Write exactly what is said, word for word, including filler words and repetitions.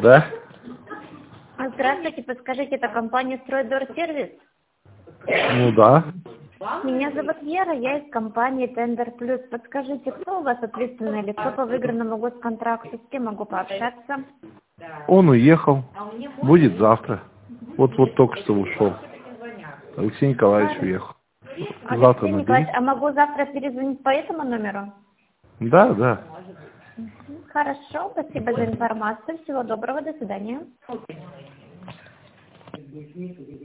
Да? Здравствуйте, подскажите, это компания «Стройдор-сервис»? Ну да. Меня зовут Вера, я из компании «Тендер Плюс». Подскажите, кто у вас ответственный лицо по выигранному госконтракту? С кем могу пообщаться? Он уехал. Будет завтра. Вот-вот только что ушел. Алексей Николаевич уехал. Завтра Алексей набери. Николаевич, а могу завтра перезвонить по этому номеру? Да, да. Хорошо, спасибо за информацию. Всего доброго, до свидания.